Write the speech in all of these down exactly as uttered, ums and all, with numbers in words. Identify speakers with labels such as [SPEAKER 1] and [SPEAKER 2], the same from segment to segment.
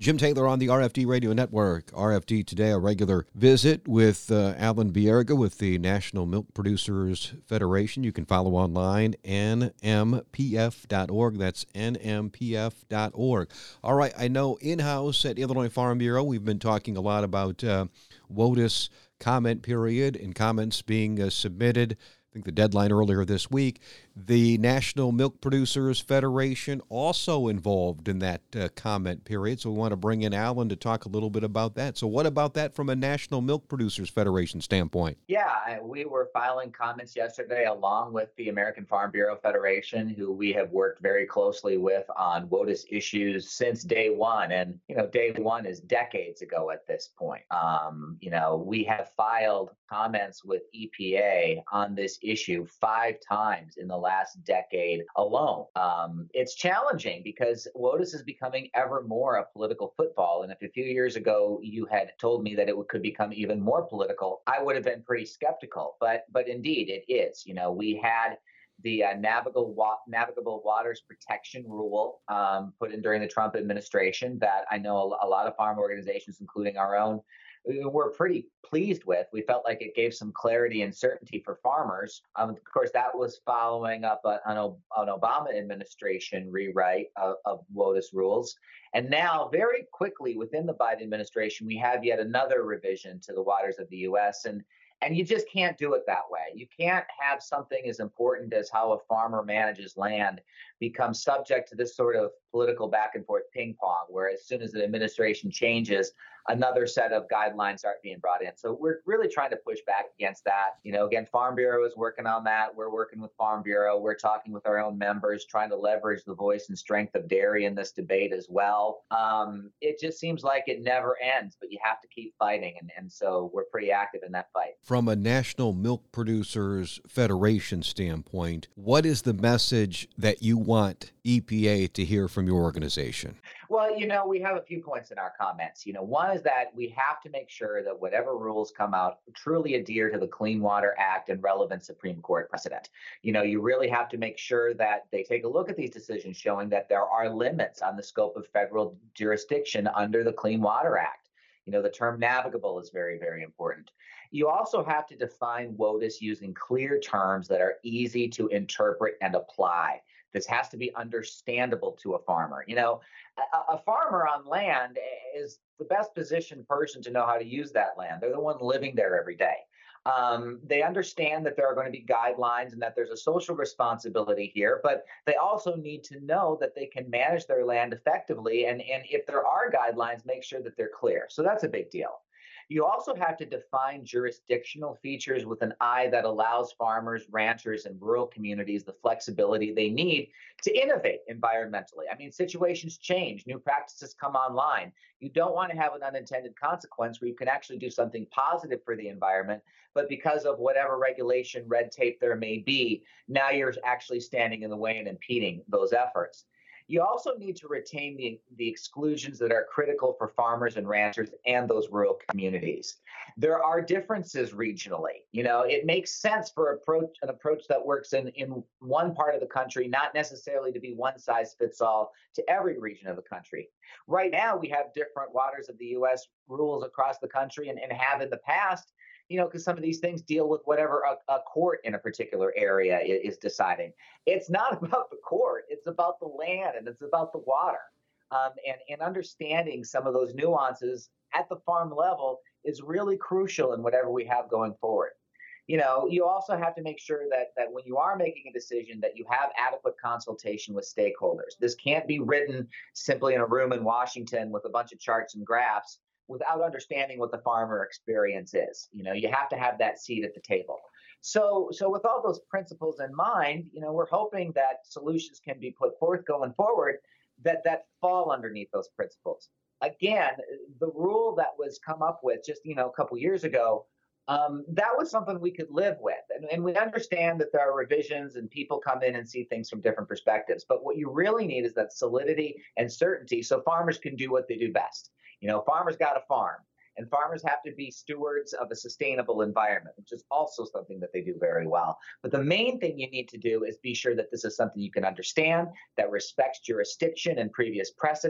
[SPEAKER 1] Jim Taylor on the R F D Radio Network. R F D Today, a regular visit with uh, Alan Bierga with the National Milk Producers Federation. You can follow online, N M P F dot org. That's N M P F dot org. All right, I know in-house at Illinois Farm Bureau, we've been talking a lot about uh, WOTUS comment period and comments being uh, submitted. I think the deadline earlier this week. The National Milk Producers Federation also involved in that uh, comment period, so we want to bring in Alan to talk a little bit about that. So what about that from a National Milk Producers Federation standpoint?
[SPEAKER 2] Yeah, we were filing comments yesterday along with the American Farm Bureau Federation, who we have worked very closely with on WOTUS issues since day one. And, you know, day one is decades ago at this point. Um, you know, we have filed comments with E P A on this issue five times in the last decade alone. Um, it's challenging because WOTUS is becoming ever more a political football. And if a few years ago you had told me that it could become even more political, I would have been pretty skeptical. But but indeed, it is. You know, we had the uh, navigable wa- navigable waters protection rule um, put in during the Trump administration that I know a, a lot of farm organizations, including our own, we're pretty pleased with. We felt like it gave some clarity and certainty for farmers. Um, of course, that was following up an, an Obama administration rewrite of, of WOTUS rules. And now, very quickly within the Biden administration, we have yet another revision to the waters of the U S. And And you just can't do it that way. You can't have something as important as how a farmer manages land become subject to this sort of political back and forth ping pong, where as soon as the administration changes, another set of guidelines start being brought in. So we're really trying to push back against that. You know, again, Farm Bureau is working on that. We're working with Farm Bureau. We're talking with our own members, trying to leverage the voice and strength of dairy in this debate as well. Um, it just seems like it never ends, but you have to keep fighting. And, and so we're pretty active in that fight.
[SPEAKER 1] From a National Milk Producers Federation standpoint, what is the message that you want E P A to hear from your organization?
[SPEAKER 2] Well, you know, we have a few points in our comments. You know, one is that we have to make sure that whatever rules come out truly adhere to the Clean Water Act and relevant Supreme Court precedent. You know, you really have to make sure that they take a look at these decisions showing that there are limits on the scope of federal jurisdiction under the Clean Water Act. You know, the term navigable is very, very important. You also have to define WOTUS using clear terms that are easy to interpret and apply. This has to be understandable to a farmer. You know, a, a farmer on land is the best positioned person to know how to use that land. They're the one living there every day. Um, they understand that there are going to be guidelines and that there's a social responsibility here, but they also need to know that they can manage their land effectively. And, and if there are guidelines, make sure that they're clear. So that's a big deal. You also have to define jurisdictional features with an eye that allows farmers, ranchers, and rural communities the flexibility they need to innovate environmentally. I mean, situations change, new practices come online. You don't want to have an unintended consequence where you can actually do something positive for the environment, but because of whatever regulation, red tape there may be, now you're actually standing in the way and impeding those efforts. You also need to retain the, the exclusions that are critical for farmers and ranchers and those rural communities. There are differences regionally. You know, it makes sense for approach, an approach that works in, in one part of the country, not necessarily to be one size fits all to every region of the country. Right now, we have different waters of the U S rules across the country and, and have in the past. You know, because some of these things deal with whatever a, a court in a particular area is, is deciding. It's not about the court. It's about the land and it's about the water. Um, and, and understanding some of those nuances at the farm level is really crucial in whatever we have going forward. You know, you also have to make sure that that when you are making a decision that you have adequate consultation with stakeholders. This can't be written simply in a room in Washington with a bunch of charts and graphs without understanding what the farmer experience is. You know, you have to have that seat at the table. So, so with all those principles in mind, you know, we're hoping that solutions can be put forth going forward that that fall underneath those principles. Again, the rule that was come up with just, you know, a couple years ago, um, that was something we could live with. And, and we understand that there are revisions and people come in and see things from different perspectives. But what you really need is that solidity and certainty so farmers can do what they do best. You know, farmers got to farm, and farmers have to be stewards of a sustainable environment, which is also something that they do very well. But the main thing you need to do is be sure that this is something you can understand, that respects jurisdiction and previous precedent,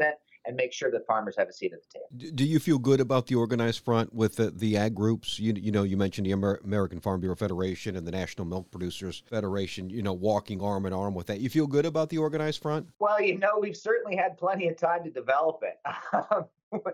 [SPEAKER 2] and make sure that farmers have a seat at the table.
[SPEAKER 1] D- Do you feel good about the organized front with the, the ag groups? You, you know, you mentioned the Amer- American Farm Bureau Federation and the National Milk Producers Federation, you know, walking arm in arm with that. You feel good about the organized front?
[SPEAKER 2] Well, you know, we've certainly had plenty of time to develop it. Um,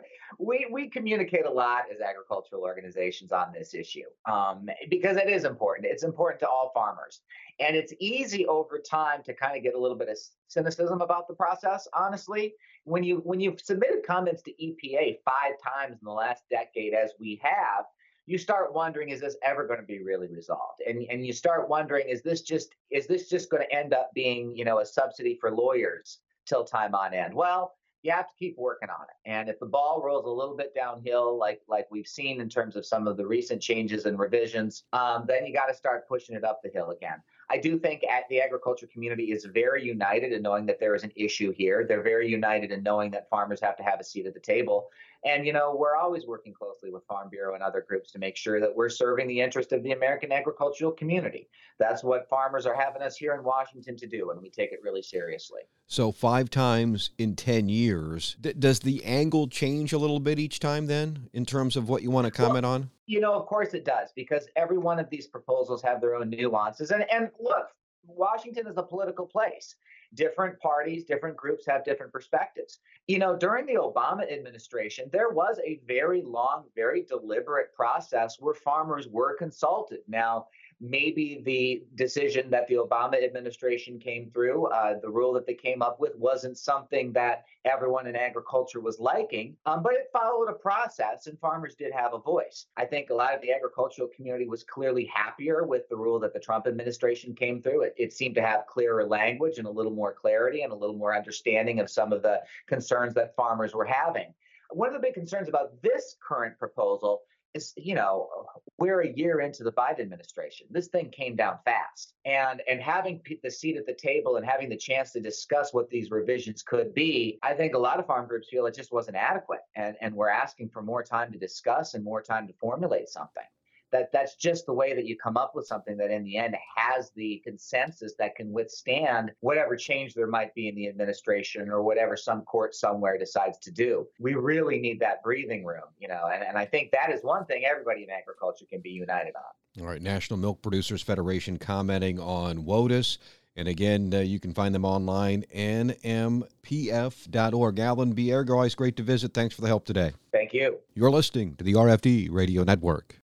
[SPEAKER 2] we we communicate a lot as agricultural organizations on this issue um, because it is important. It's important to all farmers, and it's easy over time to kind of get a little bit of cynicism about the process. Honestly, when you when you've submitted comments to E P A five times in the last decade, as we have, you start wondering, is this ever going to be really resolved? And and you start wondering, is this just is this just going to end up being, you know, a subsidy for lawyers till time on end? Well, you have to keep working on it. And if the ball rolls a little bit downhill, like like we've seen in terms of some of the recent changes and revisions, um, then you got to start pushing it up the hill again. I do think at the agriculture community is very united in knowing that there is an issue here. They're very united in knowing that farmers have to have a seat at the table. And, you know, we're always working closely with Farm Bureau and other groups to make sure that we're serving the interest of the American agricultural community. That's what farmers are having us here in Washington to do, and we take it really seriously.
[SPEAKER 1] So five times in ten years, D- does the angle change a little bit each time then in terms of what you want to comment
[SPEAKER 2] Well,
[SPEAKER 1] on?
[SPEAKER 2] you know, of course it does, because every one of these proposals have their own nuances. And, and look, Washington is a political place. Different parties, different groups have different perspectives. You know, during the Obama administration, there was a very long, very deliberate process where farmers were consulted. Now, maybe the decision that the Obama administration came through, uh, the rule that they came up with, wasn't something that everyone in agriculture was liking, um, but it followed a process and farmers did have a voice. I think a lot of the agricultural community was clearly happier with the rule that the Trump administration came through. It, it seemed to have clearer language and a little more clarity and a little more understanding of some of the concerns that farmers were having. One of the big concerns about this current proposal is, you know, we're a year into the Biden administration. This thing came down fast. And and having the seat at the table and having the chance to discuss what these revisions could be, I think a lot of farm groups feel it just wasn't adequate. And, and we're asking for more time to discuss and more time to formulate something. That that's just the way that you come up with something that in the end has the consensus that can withstand whatever change there might be in the administration or whatever some court somewhere decides to do. We really need that breathing room, you know, and, and I think that is one thing everybody in agriculture can be united on.
[SPEAKER 1] All right, National Milk Producers Federation commenting on WOTUS. And again, uh, you can find them online, N M P F dot org. Alan Biergo, always great to visit. Thanks for the help today.
[SPEAKER 2] Thank you.
[SPEAKER 1] You're listening to the R F D Radio Network.